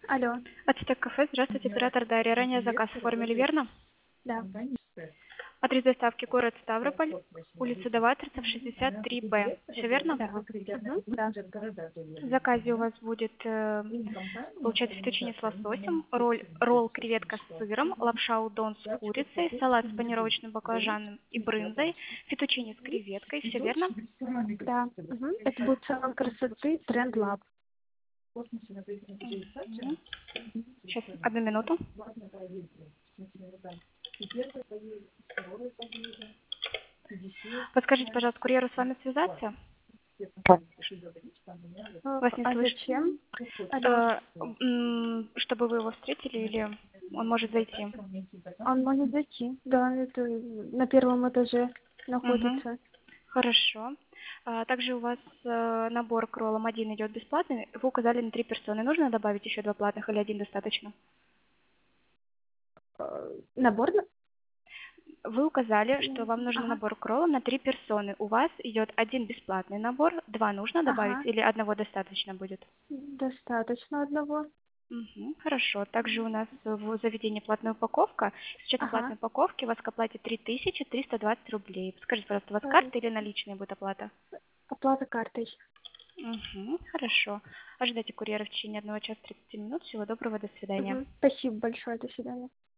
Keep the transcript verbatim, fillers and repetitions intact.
Алло, Ацтек кафе, здравствуйте, оператор Дарья. Ранее заказ оформили, верно? да. Адрес доставки город Ставрополь, улица Даваторцев, шестьдесят три Б. Все верно? Да. Мгм, да. В заказе у вас будет, э, получается, фетучини с лососем, ролл, ролл креветка с сыром, лапша удон с курицей, салат с панировочным баклажаном и брынзой, фетучини с креветкой. Все верно? Да. Мгм. Это будет салон красоты Тренд Лаб. Мгм. Сейчас, одну минуту. Подскажите, пожалуйста, курьеру с вами связаться? А Вас не а слышно. зачем? Алло. Э, м, чтобы вы его встретили или он может зайти? Он может зайти. Да, это на первом этаже Мгм. находится. Хорошо. А, также у вас э, набор к роллам один идет бесплатный. Вы указали на три персоны. Нужно добавить еще два платных или один достаточно? Э, Набор? на- Вы указали, что вам нужен Ага. набор к роллам на три персоны. У вас идет один бесплатный набор, два нужно добавить Ага. или одного достаточно будет? Достаточно одного. Мгм, хорошо. Также у нас в заведении платная упаковка. С учетом Ага. платной упаковки у вас к оплате три тысячи триста двадцать рублей. Скажите, пожалуйста, у вас Э, карта или наличная будет оплата? Оплата картой. Мгм, хорошо. Ожидайте курьера в течение одного часа тридцати минут. Всего доброго, до свидания. Мгм. Спасибо большое. До свидания.